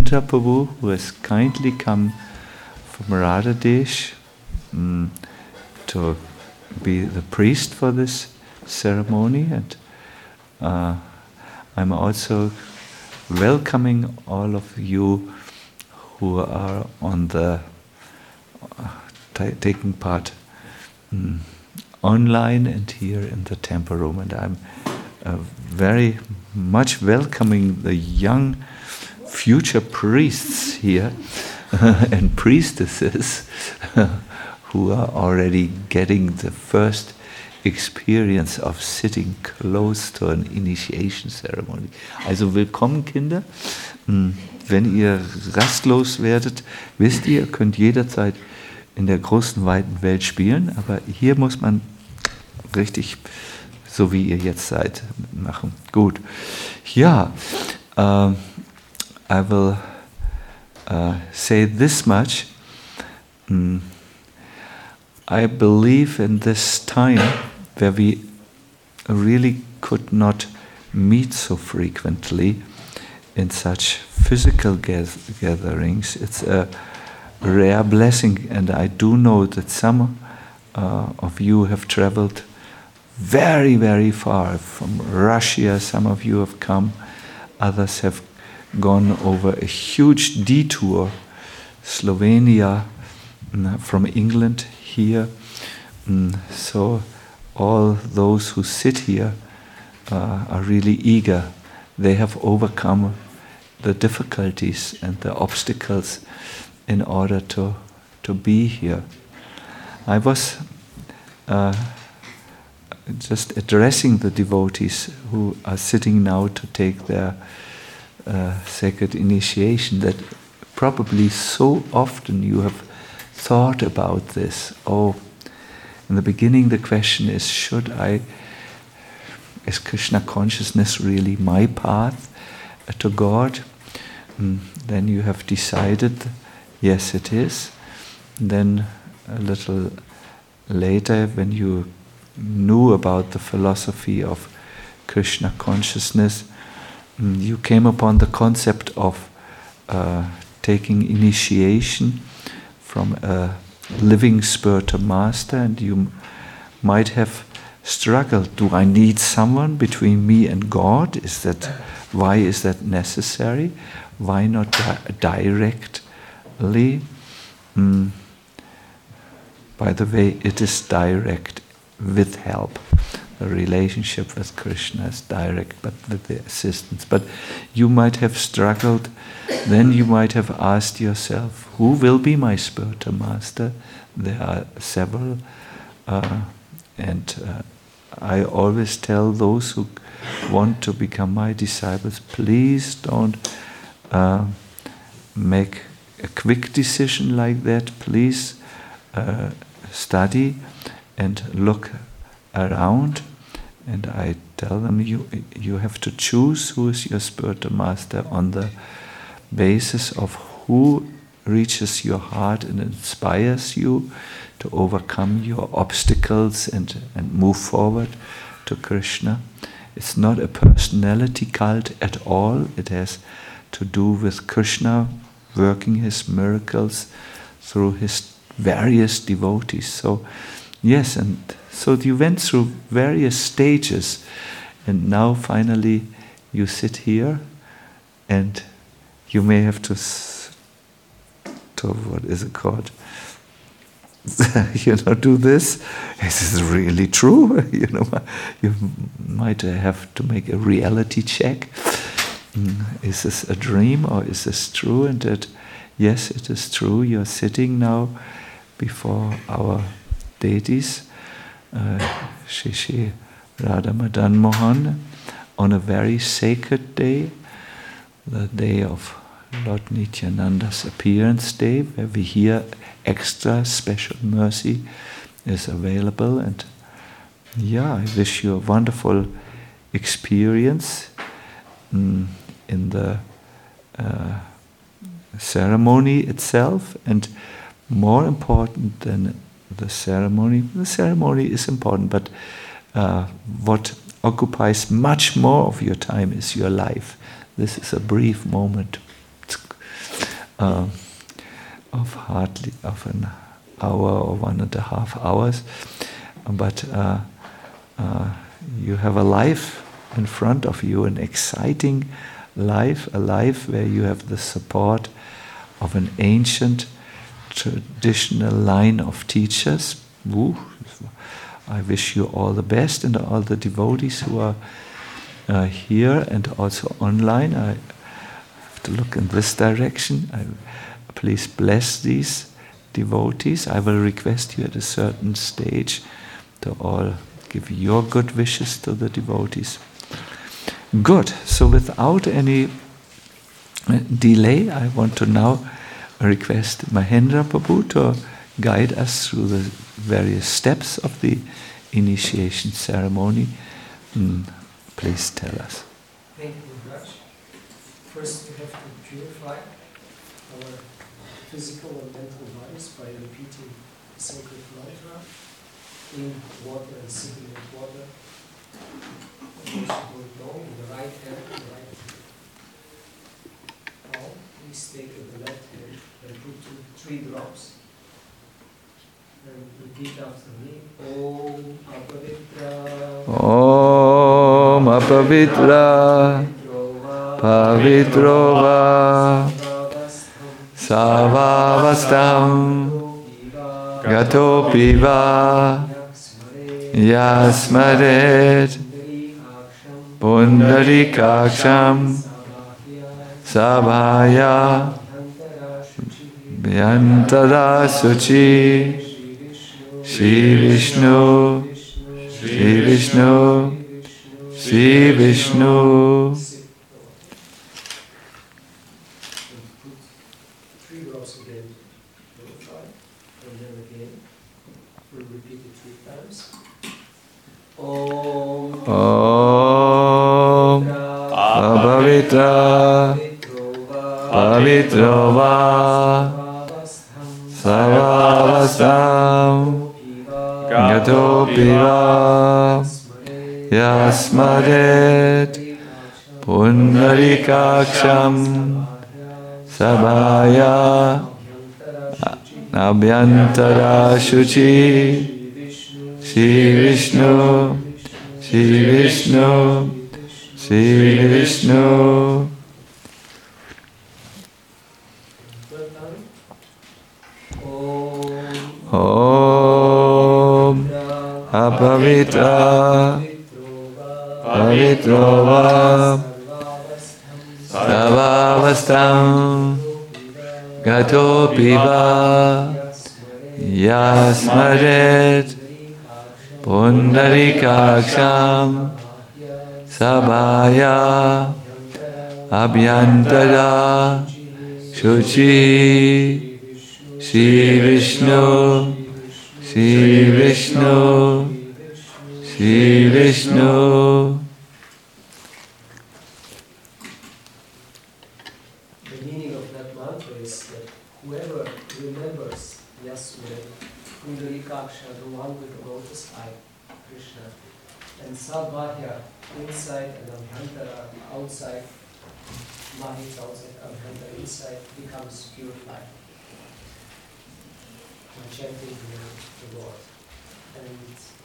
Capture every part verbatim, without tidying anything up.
Punta Prabhu, who has kindly come from Radhadesh um, to be the priest for this ceremony, and uh, I'm also welcoming all of you who are on the uh, t- taking part um, online and here in the temple room, and I'm uh, very much welcoming the young future priests here and priestesses who are already getting the first experience of sitting close to an initiation ceremony. Also willkommen, Kinder. Wenn ihr rastlos werdet, wisst ihr, ihr könnt jederzeit in der großen, weiten Welt spielen, aber hier muss man richtig, so wie ihr jetzt seid, machen. Gut. Ja, uh, I will uh, say this much. Mm, I believe in this time where we really could not meet so frequently in such physical gath- gatherings. It's a rare blessing, and I do know that some uh, of you have traveled very, very far from Russia. Some of you have come, others have gone over a huge detour, Slovenia, from England here. So all those who sit here uh, are really eager. They have overcome the difficulties and the obstacles in order to, to be here. I was uh, just addressing the devotees who are sitting now to take their uh, sacred initiation, that probably so often you have thought about this. Oh, in the beginning the question is, should I, is Krishna consciousness really my path to God? And then you have decided, yes it is. And then a little later, when you knew about the philosophy of Krishna consciousness, you came upon the concept of uh, taking initiation from a living spiritual master, and you might have struggled. Do I need someone between me and God? Is that, why is that necessary? Why not di- directly? Mm. By the way, it is direct with help. The relationship with Krishna is direct, but with the assistance. But you might have struggled. Then you might have asked yourself, who will be my spiritual master? There are several, uh, and uh, I always tell those who want to become my disciples, please don't uh, make a quick decision like that. Please uh, study and look around, and I tell them, you you have to choose who is your spiritual master on the basis of who reaches your heart and inspires you to overcome your obstacles and, and move forward to Krishna. It's not a personality cult at all. It has to do with Krishna working his miracles through his various devotees. So, yes, and so you went through various stages, and now finally you sit here, and you may have to, to what is it called? you know, do this. Is this really true? you know, you might have to make a reality check. Is this a dream or is this true? And that, yes, it is true. You're sitting now before our deities, uh, Shri Shri Radha Madan Mohan, on a very sacred day, the day of Lord Nityananda's appearance day, where we hear extra special mercy is available. And yeah, I wish you a wonderful experience mm, in the uh, ceremony itself. And more important than the ceremony, the ceremony is important, but uh, what occupies much more of your time is your life. This is a brief moment. uh, of hardly of an hour or one and a half hours, but uh, uh, you have a life in front of you, an exciting life, a life where you have the support of an ancient traditional line of teachers. Ooh, I wish you all the best, and all the devotees who are uh, here and also online. I have to look in this direction. I, please bless these devotees. I will request you at a certain stage to all give your good wishes to the devotees. Good. So without any delay, I want to now request Mahendra Prabhu to guide us through the various steps of the initiation ceremony. Mm, please tell us. Thank you very much. First, we have to purify our physical and mental bodies by repeating the sacred mantra in water and sipping with water. For those who don't know, in the right hand, the right palm, please take in the left hand and put two, three drops. And repeat after me. Om Apavitra. Om Apavitra. Pavitrova. Savavastam. Gato piva. Yasmaret. Pundarikaksham. Sabhaya. Vyantara Suchi. Shri Vishnu, Shri Vishnu, Shri Vishnu. Three drops again, purify, and then again, we'll repeat it three times. Om Apavitra, Pavitrova, Savavastam. Gato piva yasmaret pundarikaksham sabhaya abhyantara shuchi Shri Vishnu, Shri Vishnu, Shri Vishnu. Om Apavitra Pavitrova Savavastam Gato piva Yasmaret Pundarikaksham Sabhaya Abhyantara Shuchi Shri Vishnu, Shri Vishnu, Shri Vishnu. The meaning of that mantra is that whoever remembers Yasmaret, Pundarikaksha, the one with the lotus eye, Krishna, and Sabhaya, inside, and Abhyantara, outside, Mahit outside, Abhyantara inside, becomes purified. Chanting the, the Lord. And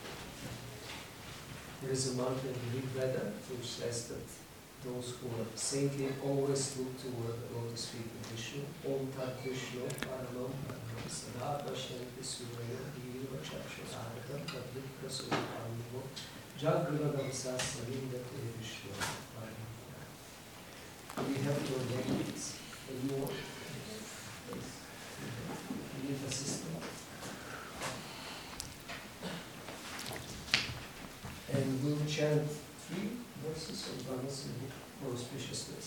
there is a mantra in the Rig Veda which says that those who are saintly always look toward the lotus feet of Vishnu. Om Tat Vishnu Paramam Paramam Sada Pashanti Surya Diva Chakshurarata Tadvikra Suryapanimo Jagradam Sasalinda Te Vishnu Paramam. We have to ordain this. And you want you need assistance. And we'll chant three verses of Bhagavad Gita, auspiciousness.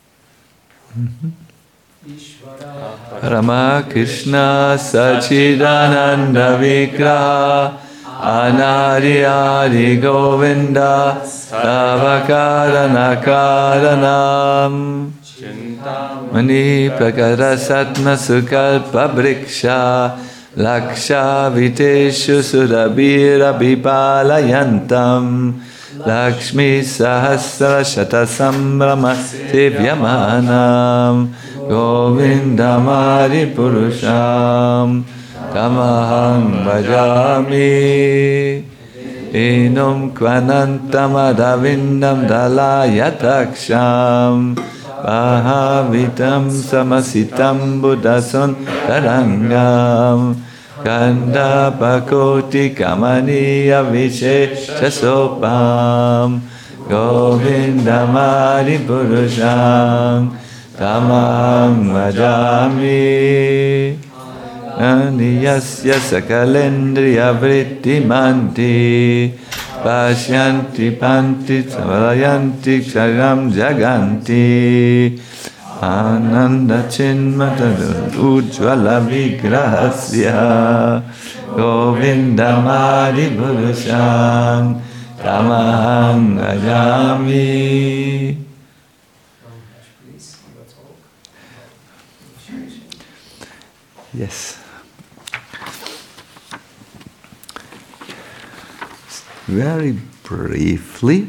Ishvara Rama Krishna Sachidananda Vigraha Anari Ari Govinda Savakarana Karanam Mani Prakara Satma Sukalpa Briksha Laksha Viteshu Surabhira Bipalayantam Lakshmi Sahasra Shata Sambrama Sevyamanam Govindam Adipurusham Tamaham Bhajami Enum Kvanantam Adavindam Dalayataksham Bhavitam Samasitam Buddhasun Tarangam Ganda Pakoti Kamaniya Vishesha Sopam Govindam Adipurusham Tamaham Bhajami Aniyasya Sakalendriya Vritti Manti Pashyanti Panti Savalayanti Ksharam Jaganti Ananda Chinmata Ujjvala Vigrahasya Govindam Adipurusham Tamaham Bhajami. Yes. Very briefly.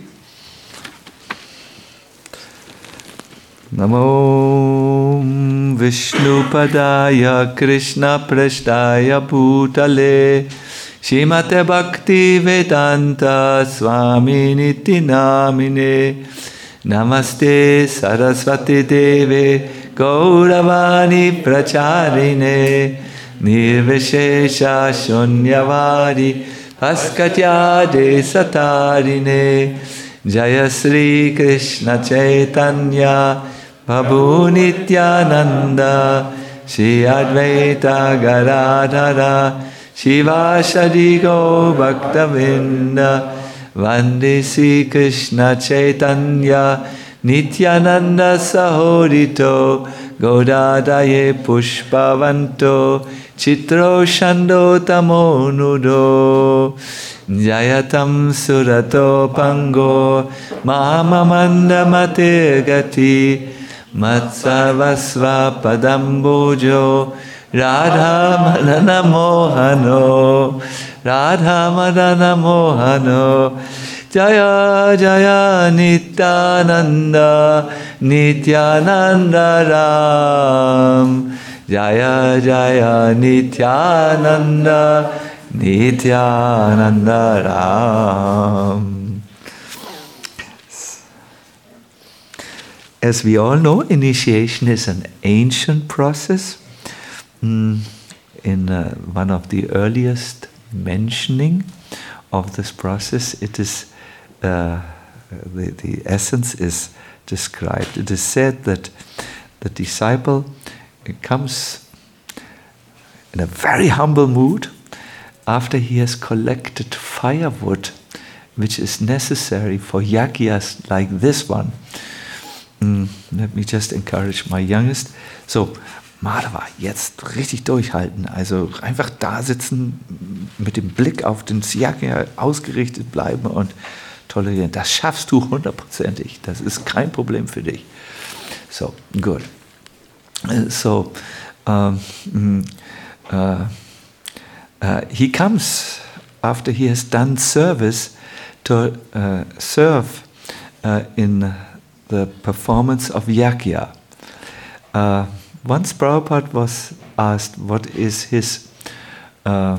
Namo Vishnupadaya Krishna Prashtaya Bhutale Shrimate Bhakti Vedanta Swami Niti Namine Namaste Saraswati Deve Gauravani Pracharine Nirvishesha Shunyavadi Paskatyade Satarine Jaya Sri Krishna Chaitanya Prabhu Nityananda Shri Advaita Gadadhara Shivashadi Go Bhaktavinda Vande Sri Krishna Chaitanya Nityananda Sahorito Godadaye Pushpavanto Chitro Shando Tamonudo Jayatam Surato Pango Mahamamanda Mate Gati Matsavasva Padambojo Radha Madana Mohano Radha Madana Mohano Jaya Jaya Nityananda Nityananda Ram Jaya Jaya Nityananda Nityananda Ram. As we all know, initiation is an ancient process. Mm, in uh, one of the earliest mentioning of this process, it is uh, the, the essence is described. It is said that the disciple comes in a very humble mood after he has collected firewood, which is necessary for yagyas like this one. Mm, let me just encourage my youngest. So, Madhava, jetzt richtig durchhalten. Also einfach da sitzen, mit dem Blick auf den Yagya ausgerichtet bleiben und tolerieren. Das schaffst du hundertprozentig. Das ist kein Problem für dich. So, good. So, um, uh, uh, he comes after he has done service to uh, serve uh, in the performance of Yagya. Uh, once Prabhupada was asked what is his uh,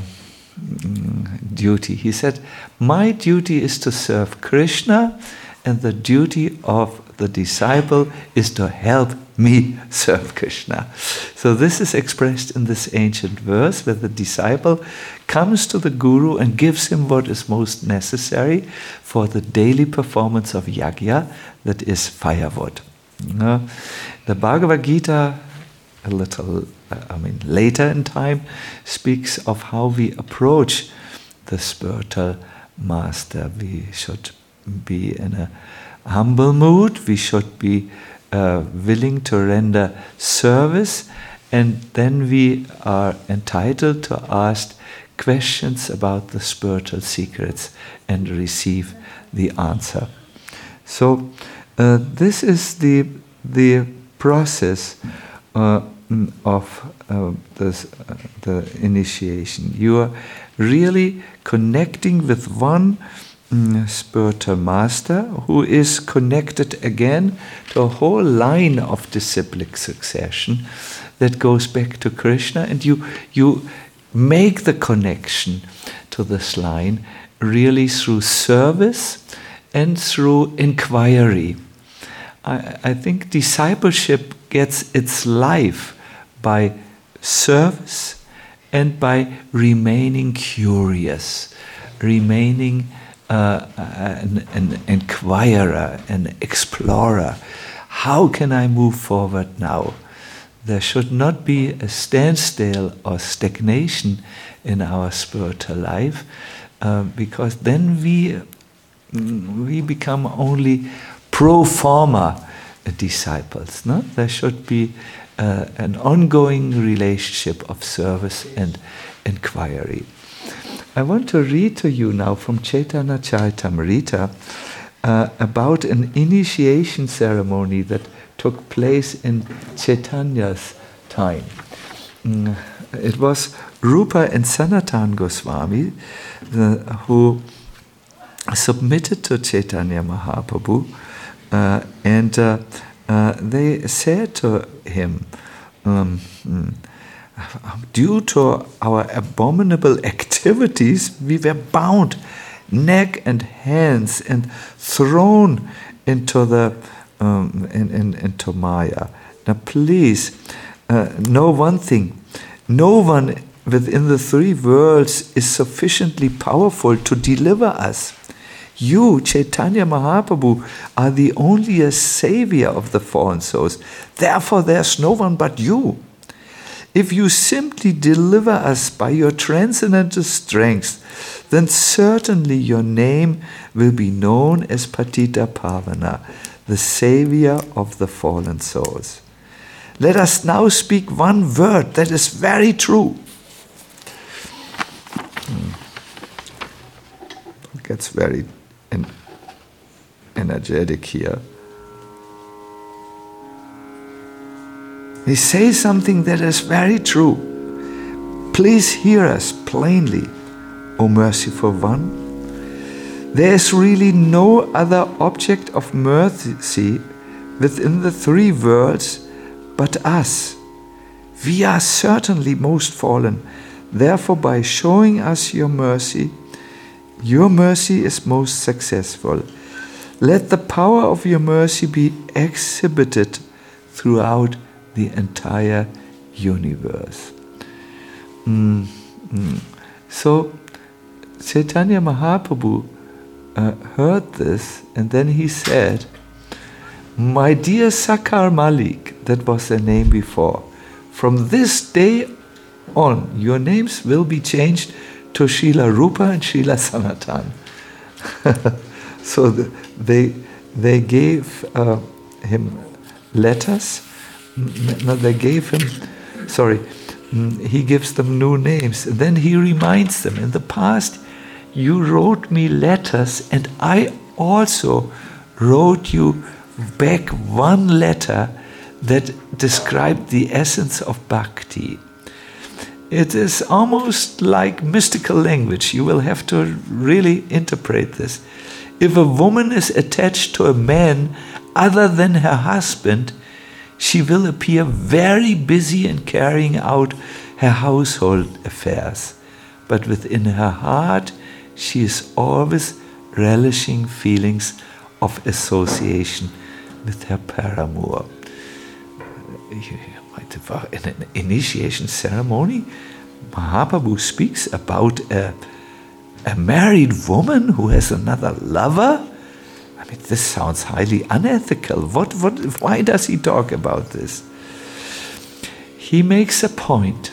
duty. He said, my duty is to serve Krishna, and the duty of the disciple is to help me serve Krishna. So this is expressed in this ancient verse where the disciple comes to the guru and gives him what is most necessary for the daily performance of yagya, that is firewood. Uh, the Bhagavad Gita, a little, I mean, later in time, speaks of how we approach the spiritual master. We should be in a humble mood. We should be uh, willing to render service, and then we are entitled to ask questions about the spiritual secrets and receive the answer. So uh, this is the the process uh, of uh, this, uh, the initiation. You are really connecting with one mm, spiritual master who is connected again to a whole line of disciplic succession that goes back to Krishna, and you you make the connection to this line really through service and through inquiry. I, I think discipleship gets its life by service and by remaining curious, remaining uh, an, an inquirer, an explorer. How can I move forward now? There should not be a standstill or stagnation in our spiritual life, uh, because then we we become only pro forma disciples. No? There should be uh, an ongoing relationship of service and inquiry. I want to read to you now from Chaitanya Charitamrita uh, about an initiation ceremony that took place in Chaitanya's time. Mm, it was Rupa and Sanatan Goswami the, who submitted to Chaitanya Mahaprabhu, uh, and uh, uh, they said to him, um, due to our abominable activities, we were bound neck and hands and thrown into the um, in, in, into Maya. Now please uh, know one thing: no one within the three worlds is sufficiently powerful to deliver us. You, Chaitanya Mahaprabhu, are the only savior of the fallen souls. Therefore, there's no one but you. If you simply deliver us by your transcendental strength, then certainly your name will be known as Patita Pavana, the savior of the fallen souls. Let us now speak one word that is very true. Hmm. It gets very en- energetic here. He says something that is very true. Please hear us plainly, O merciful one. There is really no other object of mercy within the three worlds but us. We are certainly most fallen. Therefore, by showing us your mercy, your mercy is most successful. Let the power of your mercy be exhibited throughout the entire universe. Mm, mm. So, Chaitanya Mahaprabhu uh, heard this, and then he said, my dear Sakar Malik, that was their name before, from this day on, your names will be changed to Srila Rupa and Srila Sanatan. So the, they they gave uh, him letters. No, they gave him, sorry, he gives them new names. And then he reminds them, in the past, you wrote me letters, and I also wrote you back one letter that described the essence of bhakti. It is almost like mystical language. You will have to really interpret this. If a woman is attached to a man other than her husband, she will appear very busy in carrying out her household affairs. But within her heart, she is always relishing feelings of association with her paramour. In an initiation ceremony, Mahaprabhu speaks about a, a married woman who has another lover. I mean, this sounds highly unethical. What, what, why does he talk about this? He makes a point.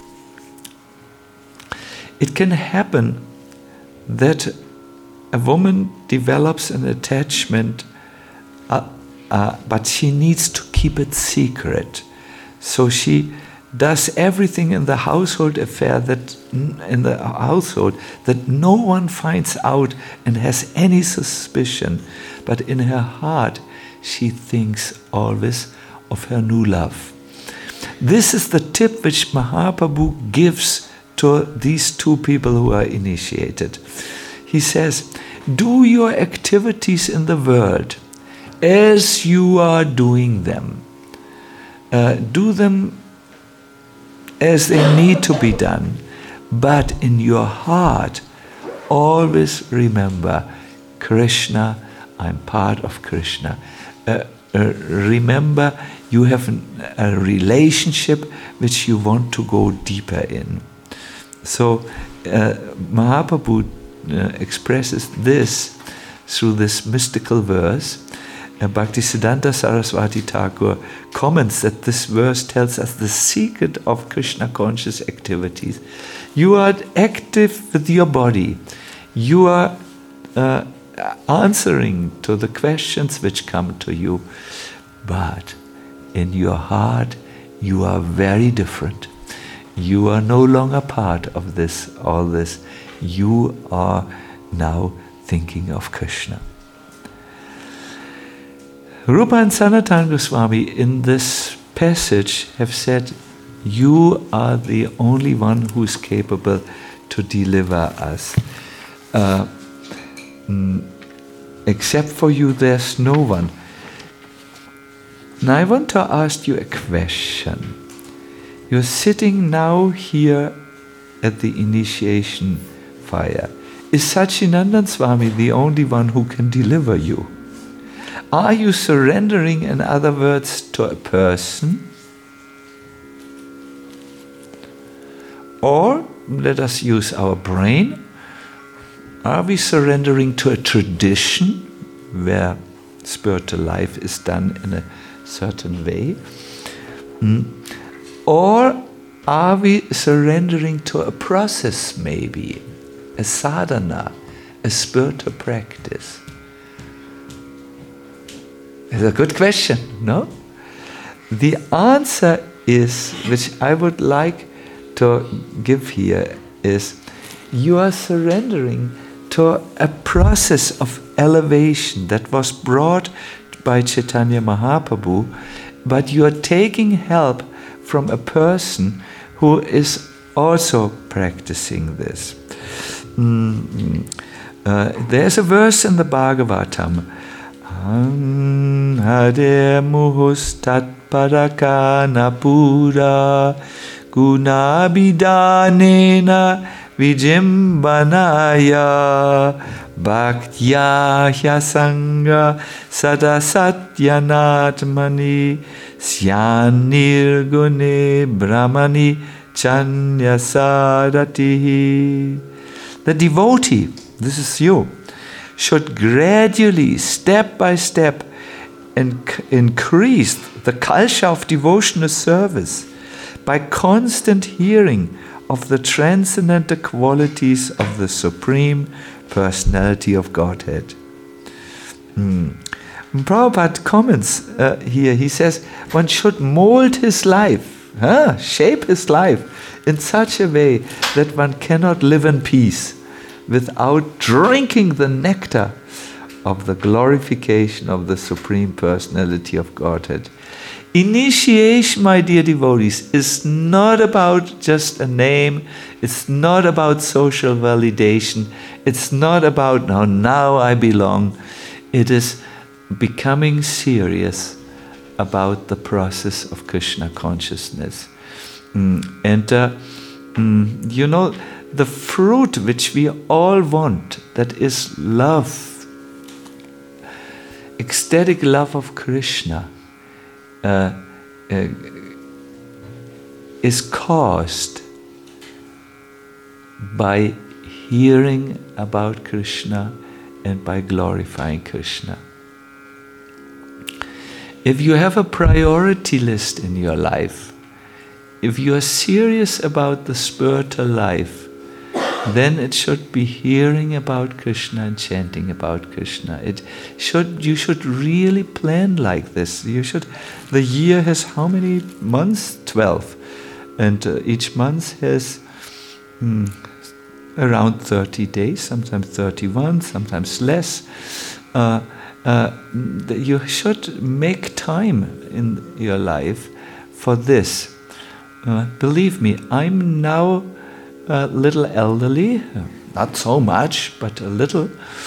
It can happen that a woman develops an attachment, uh, uh, but she needs to keep it secret. So she does everything in the household affair that in the household that no one finds out and has any suspicion, but in her heart she thinks always of her new love. This is the tip which Mahaprabhu gives to these two people who are initiated. He says, do your activities in the world as you are doing them. Uh, do them as they need to be done, but in your heart, always remember, Krishna, I'm part of Krishna. Uh, uh, remember, you have an, a relationship which you want to go deeper in. So, uh, Mahaprabhu uh, expresses this through this mystical verse. Uh, Bhaktisiddhanta Saraswati Thakur comments that this verse tells us the secret of Krishna conscious activities. You are active with your body. You are uh, answering to the questions which come to you. But in your heart, you are very different. You are no longer part of this, all this. You are now thinking of Krishna. Rupa and Sanatana Goswami in this passage have said, you are the only one who is capable to deliver us. Uh, mm, except for you, there's no one. Now I want to ask you a question. You're sitting now here at the initiation fire. Is Satchidananda Swami the only one who can deliver you? Are you surrendering, in other words, to a person? Or, let us use our brain, are we surrendering to a tradition where spiritual life is done in a certain way? Mm. Or are we surrendering to a process, maybe, a sadhana, a spiritual practice? It's a good question, no? The answer is, which I would like to give here, is you are surrendering to a process of elevation that was brought by Chaitanya Mahaprabhu, but you are taking help from a person who is also practicing this. Mm-hmm. Uh, there's a verse in the Bhagavatam, Hade muhus tat parakana pura gunabidanena vijimbanaya bhaktya hyasanga sadasatyanatmani syanirgune brahmani chanyasadatihi. The devotee, this is you, should gradually, step by step, inc- increase the culture of devotional service by constant hearing of the transcendental qualities of the Supreme Personality of Godhead. Hmm. Prabhupada comments uh, here, he says, one should mold his life, huh? shape his life in such a way that one cannot live in peace without drinking the nectar of the glorification of the Supreme Personality of Godhead. Initiation, my dear devotees, is not about just a name. It's not about social validation. It's not about, now, now I belong. It is becoming serious about the process of Krishna consciousness. Mm, and, uh, mm, you know, the fruit which we all want, that is love, ecstatic love of Krishna, uh, uh, is caused by hearing about Krishna and by glorifying Krishna. If you have a priority list in your life, if you are serious about the spiritual life, then it should be hearing about Krishna and chanting about Krishna. It should, you should really plan like this. You should. The year has how many months? Twelve, and uh, each month has hmm, around thirty days. Sometimes thirty-one, sometimes less. Uh, uh, you should make time in your life for this. Uh, believe me, I'm now a little elderly, not so much, but a little.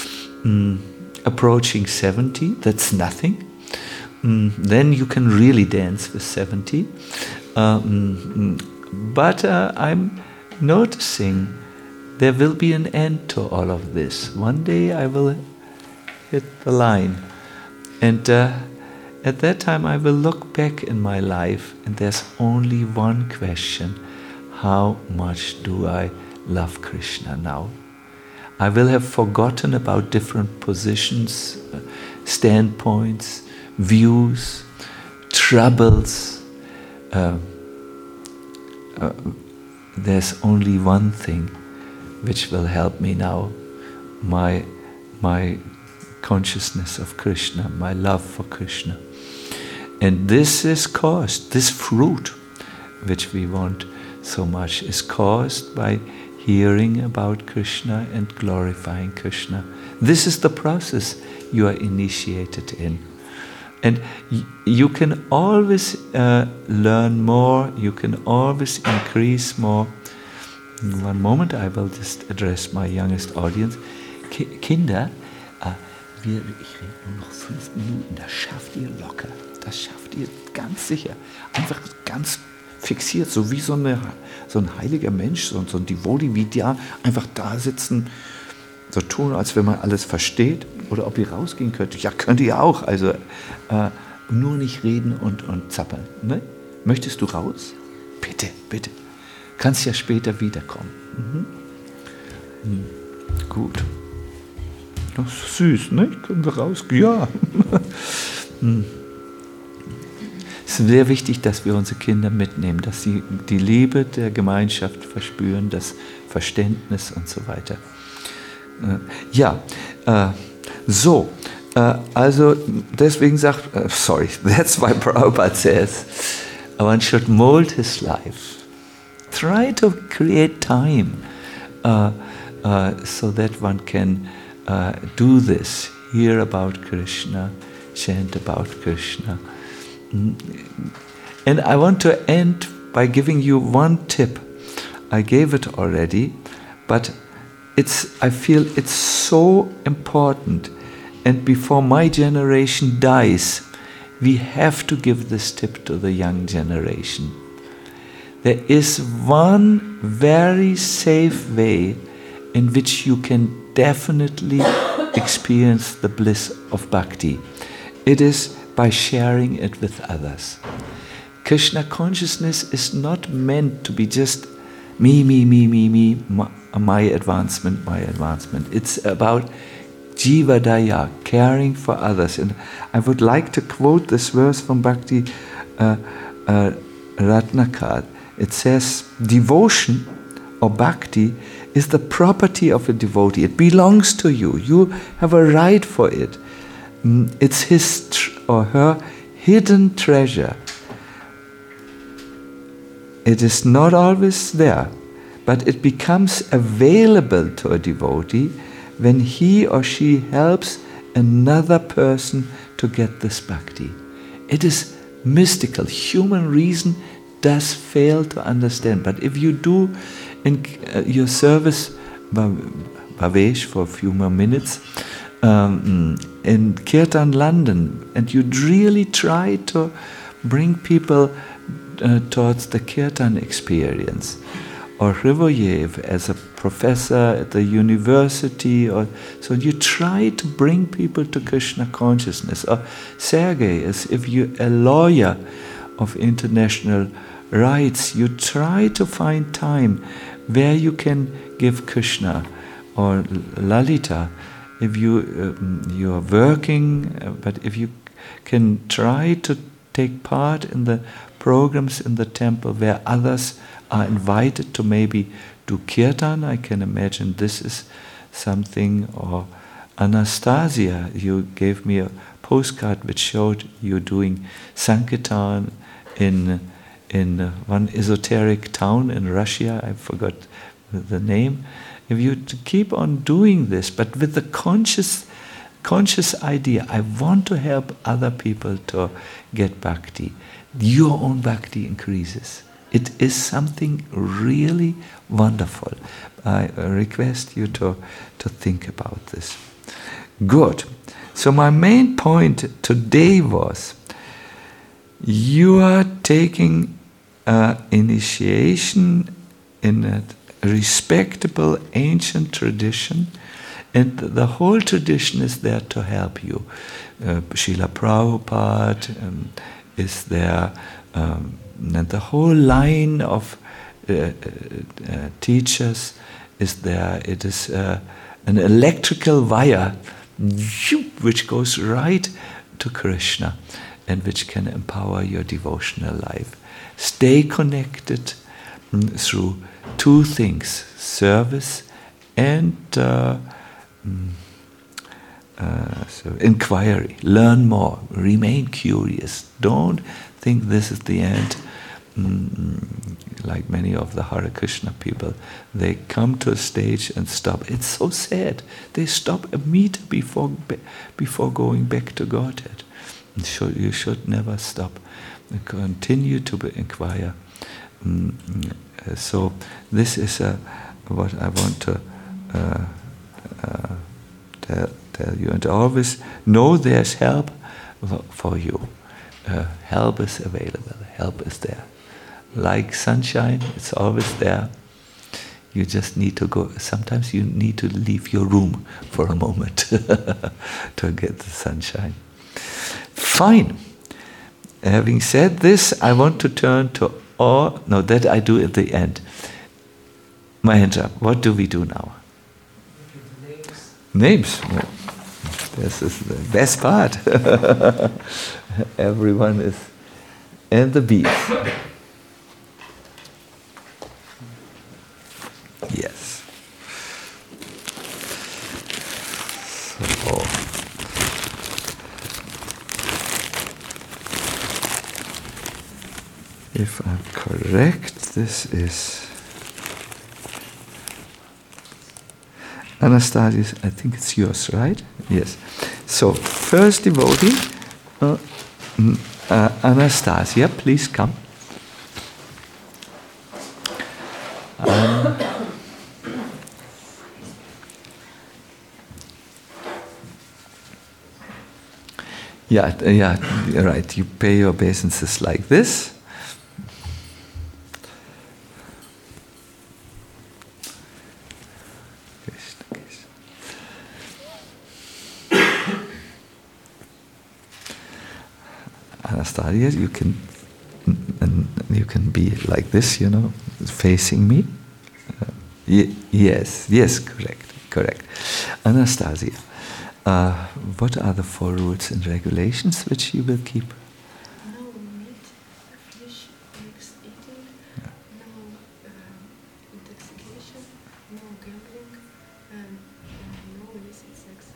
mm, approaching seventy, that's nothing. Mm, then you can really dance with seventy. Um, but uh, I'm noticing there will be an end to all of this. One day I will hit the line. And uh, at that time I will look back in my life and there's only one question. How much do I love Krishna now? I will have forgotten about different positions, uh, standpoints, views, troubles. Uh, uh, there's only one thing which will help me now, my, my consciousness of Krishna, my love for Krishna. And this is caused, this fruit which we want so much is caused by hearing about Krishna and glorifying Krishna. This is the process you are initiated in. And y- you can always uh, learn more, you can always increase more. In one moment I will just address my youngest audience. Ki- Kinder, uh, wir, ich rede nur noch fünf Minuten, das schafft ihr locker. Das schafft ihr ganz sicher. Einfach ganz fixiert, so wie so, eine, so ein heiliger Mensch, so, so ein Devotee wie der, einfach da sitzen, so tun, als wenn man alles versteht. Oder ob ihr rausgehen könnt. Ja, könnt ihr auch. Also äh, nur nicht reden und, und zappeln. Ne? Möchtest du raus? Bitte, bitte. Kannst ja später wiederkommen. Mhm. Mhm. Gut. Das ist süß, ne? Können wir rausgehen? Ja. mhm. Es ist sehr wichtig, dass wir unsere Kinder mitnehmen, dass sie die Liebe der Gemeinschaft verspüren, das Verständnis und so weiter. Äh, ja, äh, so, äh, also deswegen sagt, uh, sorry, that's why Prabhupada says, one should mold his life. Try to create time uh, uh, so that one can uh, do this, hear about Krishna, chant about Krishna. And I want to end by giving you one tip. I gave it already, but it's, I feel it's so important. And before my generation dies, we have to give this tip to the young generation. There is one very safe way in which you can definitely experience the bliss of bhakti. It is by sharing it with others. Krishna consciousness is not meant to be just me, me, me, me, me, my, my advancement, my advancement. It's about Jiva Daya, caring for others. And I would like to quote this verse from Bhakti uh, uh, Ratnakar. It says, devotion or bhakti is the property of a devotee. It belongs to you. You have a right for it. It's his tr- or her hidden treasure. It is not always there, but it becomes available to a devotee when he or she helps another person to get this bhakti. It is mystical. Human reason does fail to understand. But if you do in uh, your service, Bhavesh, for a few more minutes, um, in Kirtan London, and you really try to bring people uh, towards the Kirtan experience, or Hrivoyev as a professor at the university, or so you try to bring people to Krishna consciousness, or Sergei as if you're a lawyer of international rights, you try to find time where you can give Krishna, or Lalita, if you um, you are working, uh, but if you can try to take part in the programs in the temple where others are invited to maybe do kirtan, I can imagine this is something. Or Anastasia, you gave me a postcard which showed you doing Sankirtan in in one esoteric town in Russia. I forgot the name. If you keep on doing this, but with the conscious conscious idea, I want to help other people to get bhakti, your own bhakti increases. It is something really wonderful. I request you to, to think about this. Good. So my main point today was, you are taking uh, initiation in a respectable ancient tradition, and the whole tradition is there to help you. Uh, Srila Prabhupada um, is there, um, and the whole line of uh, uh, uh, teachers is there. It is uh, an electrical wire which goes right to Krishna and which can empower your devotional life. Stay connected mm, through two things, service and uh, mm, uh, so inquiry. Learn more, remain curious. Don't think this is the end. Mm, like many of the Hare Krishna people, they come to a stage and stop. It's so sad. They stop a meter before before going back to Godhead. So you should never stop. Continue to inquire. Mm, so this is uh, what I want to uh, uh, tell, tell you. And always know there's help for you. Uh, help is available. Help is there. Like sunshine, it's always there. You just need to go. Sometimes you need to leave your room for a moment to get the sunshine. Fine. Having said this, I want to turn to all. No, that I do at the end. Mahendra, what do we do now? Names. Names. This is the best part. Everyone is in the beat. Yes. So, if I'm correct, this is Anastasius. I think it's yours, right? Yes. So, first devotee, uh, uh, Anastasia, please come. Um, yeah, yeah, right. You pay your obeisances like this. Anastasia, you can, and you can be like this, you know, facing me. Uh, y- yes, yes, correct, correct. Anastasia, uh, what are the four rules and regulations which you will keep? No meat, fish, eggs eating, yeah. no uh, intoxication, no gambling, and uh, no illicit sex.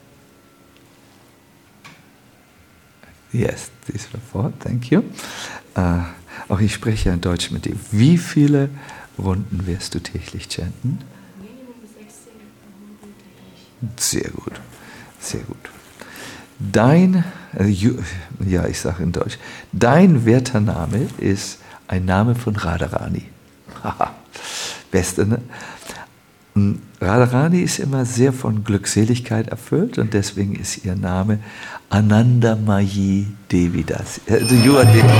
Yes, these were four, thank you. Uh, auch ich spreche ja in Deutsch mit dir. Wie viele Runden wirst du täglich chanten? Minimum sechzehn Runden täglich. Sehr gut, sehr gut. Dein, äh, ja, ich sage in Deutsch, dein Wertername ist ein Name von Radharani. Haha, beste, ne? Radharani ist immer sehr von Glückseligkeit erfüllt und deswegen ist ihr Name Anandamayi Devidas. Also you are Devi.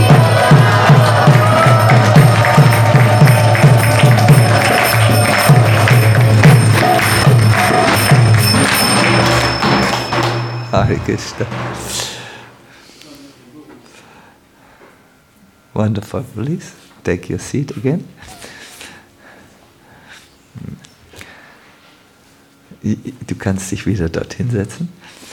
Hare Krishna. Wonderful, please take your seat again. Du kannst dich wieder dorthin setzen.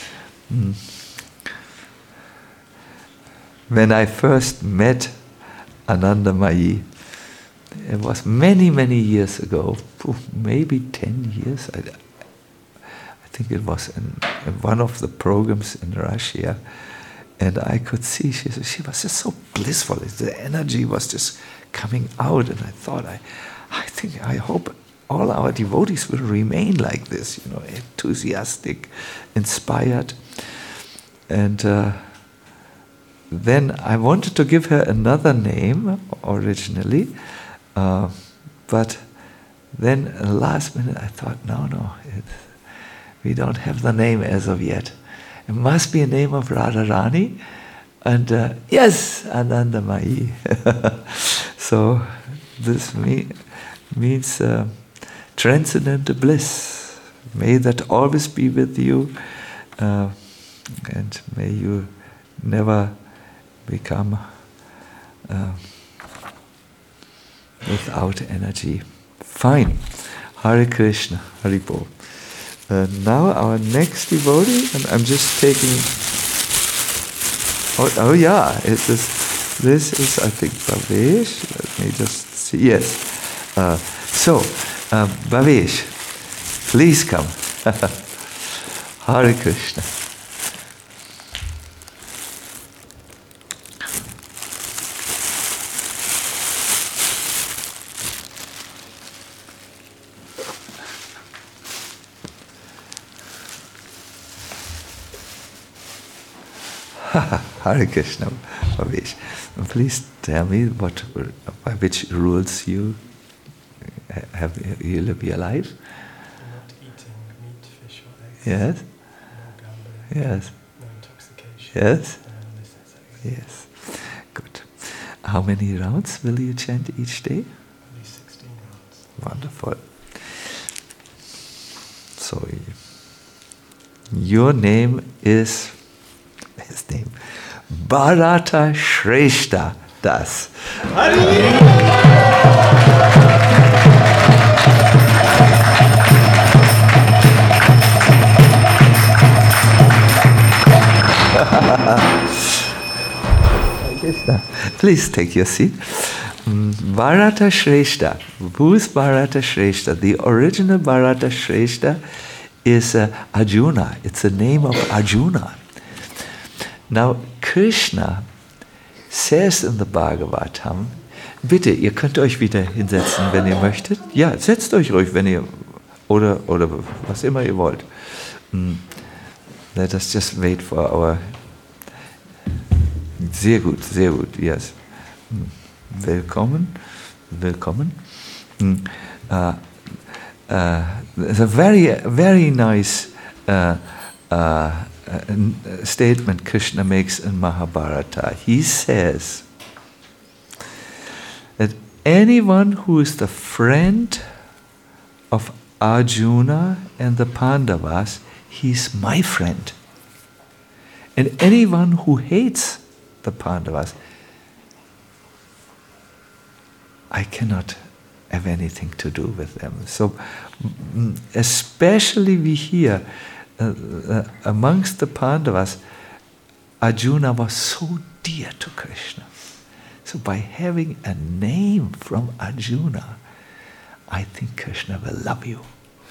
When I first met Anandamayi, it was many, many years ago, maybe ten years. I, I think it was in, in one of the programs in Russia, and I could see she, she was just so blissful. The energy was just coming out, and I thought, I, I think, I hope all our devotees will remain like this, you know, enthusiastic, inspired. And uh, then I wanted to give her another name originally, uh, but then last minute I thought, no, no, it, we don't have the name as of yet. it must be a name of Radharani. And uh, yes, Anandamayi. So this me- means uh, transcendental bliss. May that always be with you, uh, and may you never become uh, without energy. Fine. Hare Krishna, Hare Bol. Uh, now our next devotee, and I'm just taking. Oh, oh yeah, it is. This is, I think, Bhavesh. Let me just see. Yes. Uh, so, um, Bhavesh, please come. Hare Krishna. Hare Krishna, Bhavesh. Please tell me what, by which rules you have you live your life. Not eating meat, fish, or eggs. Yes. No gambling. Yes. No intoxication. Yes. No illicit sex. Yes. Good. How many rounds will you chant each day? At least sixteen rounds. Wonderful. So your name is his name Bharata Shrestha Das. Krishna. Please take your seat. Mm, Bharata Shrestha. Who is Bharata Shrestha? The original Bharata Shrestha is uh, Arjuna. It's the name of Arjuna. Now, Krishna says in the Bhagavatam, bitte, ihr könnt euch wieder hinsetzen, wenn ihr möchtet. Ja, setzt euch ruhig, wenn ihr, oder, oder was immer ihr wollt. Mm. Let us just wait for our, sehr gut, sehr gut, yes. Mm. Willkommen, willkommen. Mm. Uh, uh, it's a very, very nice uh, uh, Uh, statement Krishna makes in Mahabharata. He says that anyone who is the friend of Arjuna and the Pandavas, he's my friend. And anyone who hates the Pandavas, I cannot have anything to do with them. So, especially we hear Uh, uh, amongst the Pandavas, Arjuna was so dear to Krishna. So by having a name from Arjuna, I think Krishna will love you.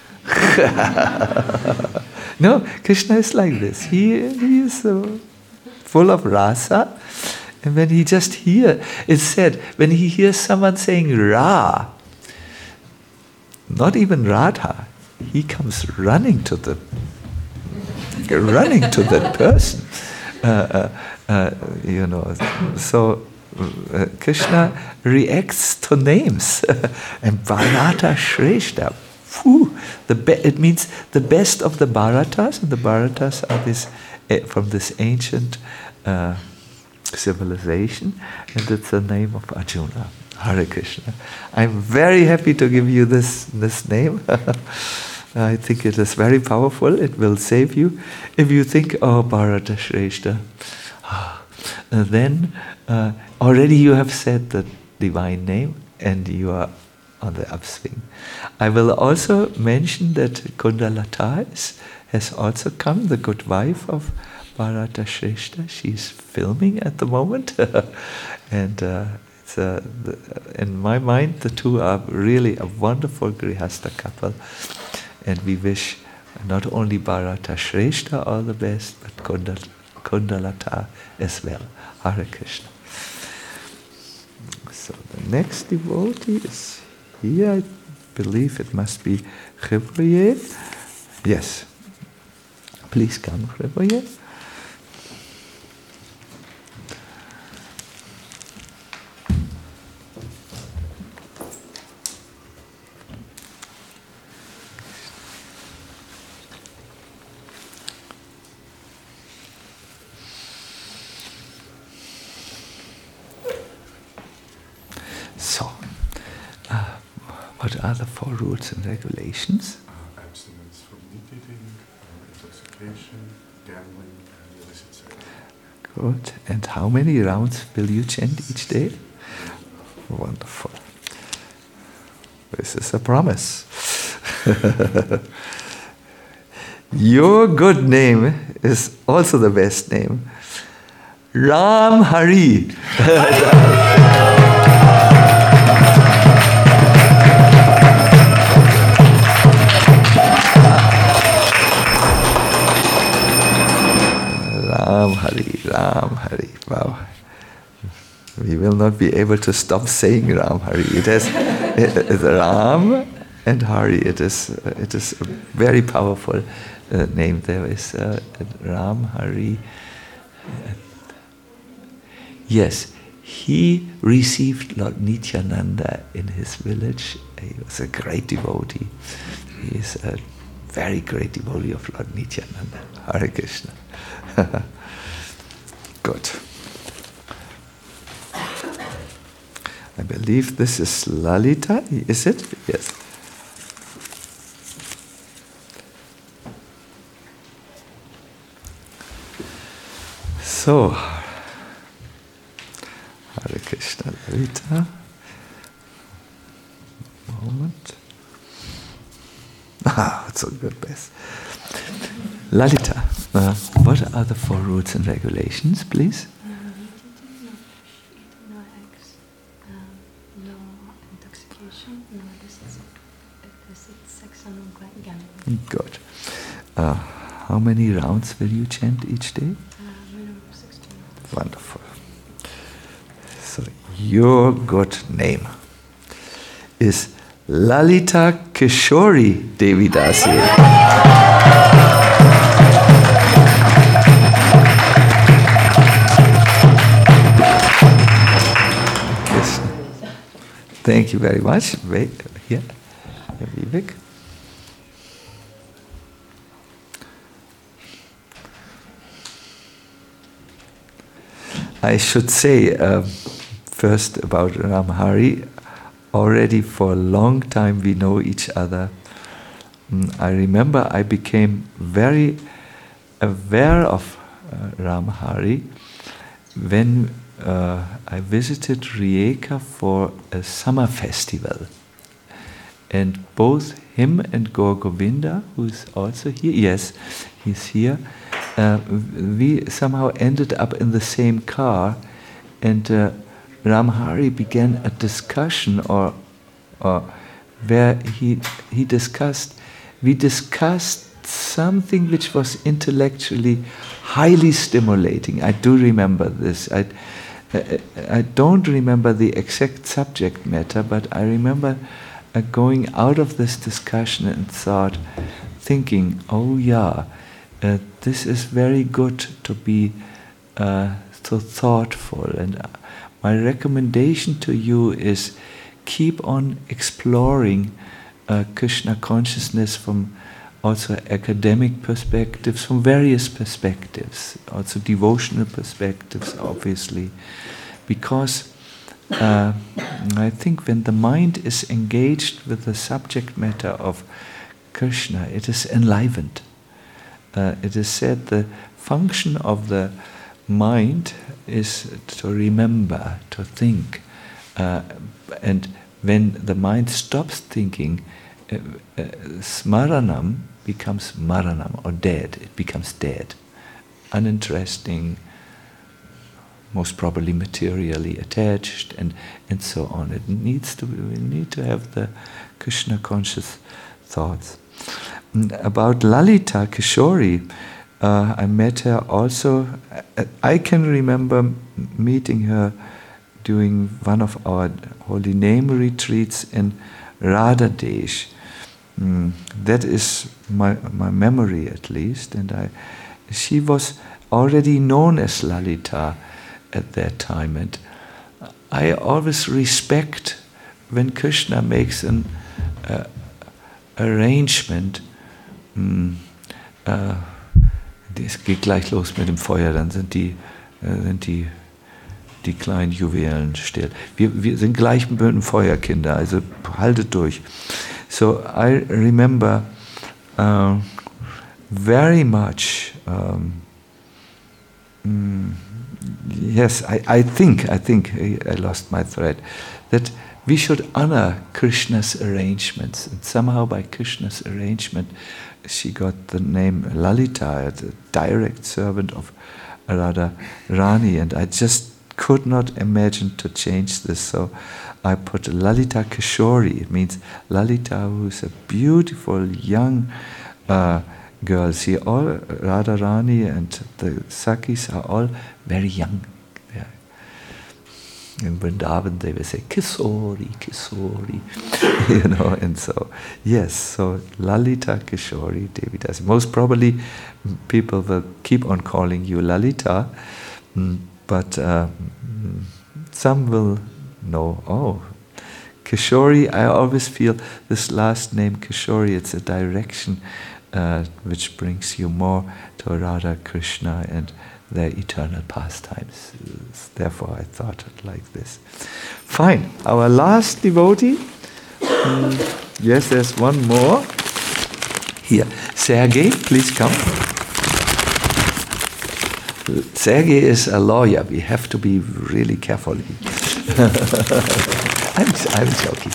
No, Krishna is like this. He, he is uh, full of rasa. And when he just hear, it's said, when he hears someone saying Ra, not even Radha, he comes running to the running to that person, uh, uh, uh, you know. So uh, Krishna reacts to names, and Bharata Shrestha. Whew, the be- it means the best of the Bharatas, and the Bharatas are this uh, from this ancient uh, civilization, and it's the name of Arjuna. Hare Krishna. I'm very happy to give you this this name. I think it is very powerful. It will save you. If you think, oh, Bharata Shrestha, then uh, already you have said the divine name and you are on the upswing. I will also mention that Kundalata is, has also come, the good wife of Bharata Shrestha. She's filming at the moment. and uh, it's, uh, the, in my mind, the two are really a wonderful Grihastha couple. And we wish not only Bharata Shrestha all the best, but Kundal, Kundalata as well. Hare Krishna. So the next devotee is here. I believe it must be Hrivoye. Yes. Please come, Hrivoye. What are the four rules and regulations? Uh, abstinence from eating, uh, intoxication, gambling, and illicit sex. Good. And how many rounds will you chant each day? Wonderful. This is a promise. Your good name is also the best name. Ram Hari. Ram Hari, Ram Hari. Wow. We will not be able to stop saying Ram Hari. It has it, it, Ram and Hari. It is uh, it is a very powerful uh, name. There is uh, Ram Hari. Yes, he received Lord Nityananda in his village. He was a great devotee. He is a very great devotee of Lord Nityananda. Hare Krishna. Good. I believe this is Lalita, is it? Yes. So, Hare Krishna, Lalita. Moment. Ah, it's a good best. Lalita, uh, what are the four rules and regulations, please? No eggs, um, no intoxication, no illicit sex, and no gambling. Good. Uh, how many rounds will you chant each day? Uh, minimum of sixteen. Wonderful. So, your good name is Lalita Kishori Devidasi. Thank you very much. Wait, here, Vivek. I should say uh, first about Ram Hari. Already for a long time we know each other. Mm, I remember I became very aware of uh, Ram Hari when uh, I visited Rijeka for a summer festival. And both him and Gaur Govinda, who is also here, yes, he's here, uh, we somehow ended up in the same car, and uh, Ram Hari began a discussion, or, or where he he discussed, we discussed something which was intellectually highly stimulating. I do remember this. I, I, I don't remember the exact subject matter, but I remember uh, going out of this discussion and thought, thinking, oh yeah, uh, this is very good to be uh, so thoughtful. And uh, my recommendation to you is keep on exploring uh, Krishna consciousness from also academic perspectives, from various perspectives, also devotional perspectives, obviously, because uh, I think when the mind is engaged with the subject matter of Krishna, it is enlivened. Uh, it is said the function of the mind is to remember, to think, uh, and when the mind stops thinking, uh, uh, smaranam becomes maranam, or dead. It becomes dead, uninteresting, most probably materially attached, and and so on. It needs to. We need to have the Krishna conscious thoughts. And about Lalita Kishori, uh, I met her also. I can remember meeting her during one of our holy name retreats in Radha Desh. Mm, that is my my memory, at least, and I. She was already known as Lalita at that time, and I always respect when Krishna makes an uh, arrangement. Mm, uh, Es geht gleich los mit dem Feuer, dann sind die, äh, sind die, die kleinen Juwelen still. Wir, wir sind gleich mit dem Feuer, Kinder, also haltet durch. So I remember uh, very much, um, mm, yes, I, I think, I think, I lost my thread, that we should honor Krishna's arrangements. And somehow by Krishna's arrangement, she got the name Lalita, the direct servant of Radha Rani. And I just could not imagine to change this. So I put Lalita Kishori. It means Lalita, who's a beautiful young uh, girl. See, all Radha Rani and the Sakhis are all very young. In Vrindavan, they will say Kisori, Kisori, you know, and so yes, so Lalita Kishori Devi Das. Most probably, people will keep on calling you Lalita, but uh, some will know. Oh, Kishori. I always feel this last name Kishori. It's a direction uh, which brings you more to Radha Krishna and their eternal pastimes. Therefore I thought it like this. Fine, our last devotee. Mm, yes, there's one more. Here, Sergei, please come. Sergei is a lawyer. We have to be really careful. I'm, I'm joking.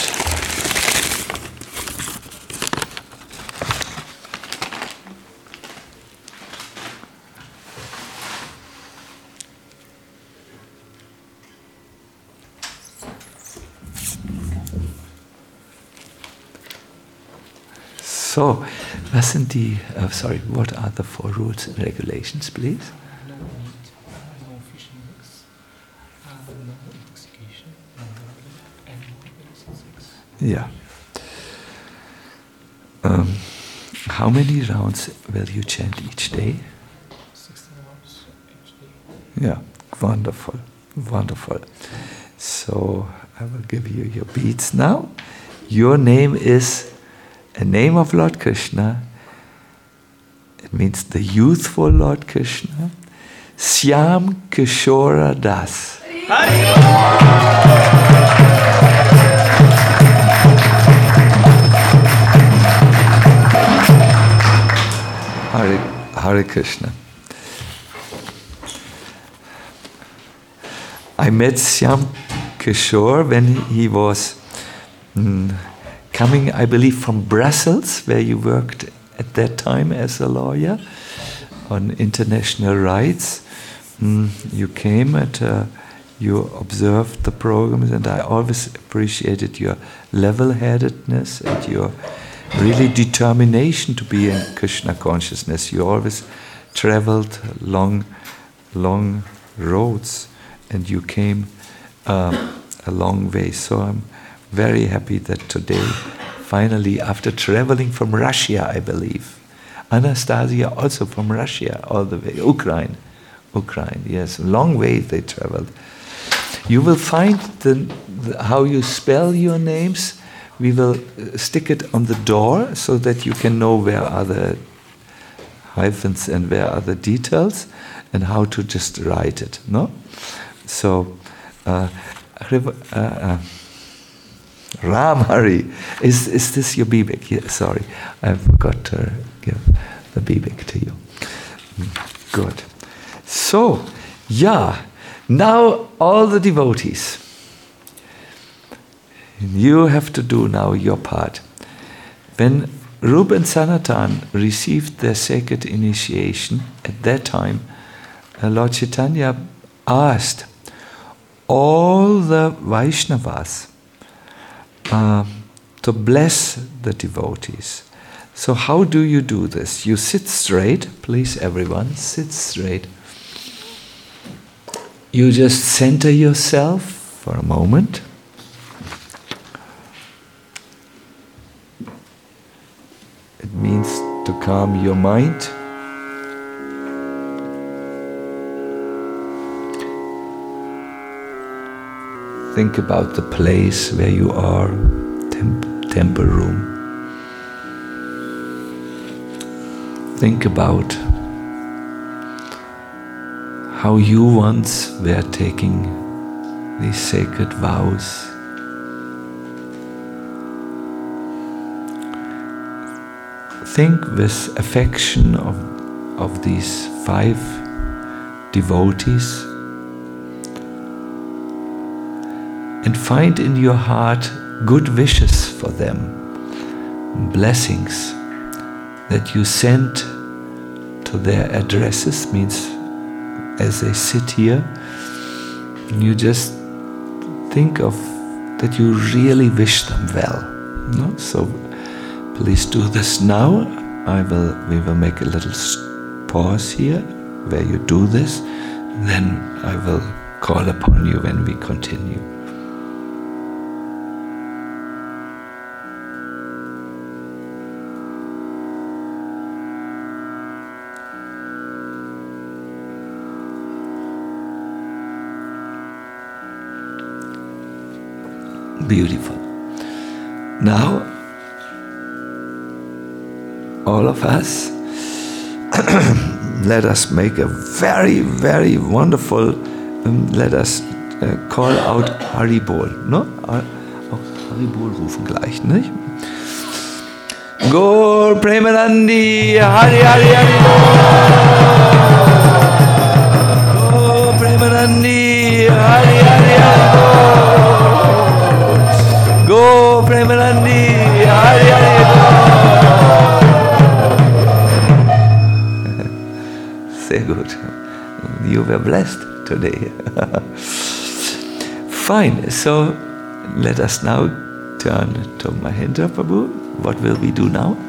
So, was sind die, uh, sorry, what are the four rules and regulations, please? No meat, no fish and eggs, uh, no intoxication, no gambling, and no illicit sex. Yeah. Um, how many rounds will you chant each day? sixteen rounds each day. Yeah, wonderful, wonderful. So, I will give you your beads now. Your name is a name of Lord Krishna. It means the youthful Lord Krishna. Syam Kishora Das. Hare, Hare Krishna. I met Syam Kishore when he was mm, coming, I believe, from Brussels, where you worked at that time as a lawyer on international rights. Mm, you came and uh, you observed the programs, and I always appreciated your level-headedness and your really determination to be in Krishna consciousness. You always traveled long, long roads, and you came uh, a long way. So I'm very happy that today, finally, after traveling from Russia, I believe, Anastasia also from Russia, all the way, Ukraine, Ukraine, yes, a long way they traveled. You will find the, the, how you spell your names. We will stick it on the door so that you can know where are the hyphens and where are the details and how to just write it, no? So, uh, uh, uh, Ram Hari, is is this your bibik? Yeah, sorry, I forgot to give the bibik to you. Good. So, yeah, now all the devotees, you have to do now your part. When Rupa and Sanatan received their sacred initiation, at that time, uh, Lord Chaitanya asked all the Vaishnavas Uh, to bless the devotees. So how do you do this? You sit straight, please everyone, sit straight. You just center yourself for a moment. It means to calm your mind. Think about the place where you are, temp- temple room. Think about how you once were taking these sacred vows. Think with affection of, of these five devotees and find in your heart good wishes for them, blessings that you send to their addresses, means as they sit here, you just think of that you really wish them well. No? So please do this now. I will. We will make a little pause here where you do this. Then I will call upon you when we continue. Beautiful. Now, all of us, let us make a very, very wonderful, um, let us uh, call out Haribol. No? Auch Haribol rufen gleich, nicht? Gaur Premanandi, Hari Hari Haribol! Gaur Premanandi, Hari Hari Haribol! Go Premanandi, Hari Hari. Sehr gut. You were blessed today. Fine. So let us now turn to Mahendra Prabhu. What will we do now?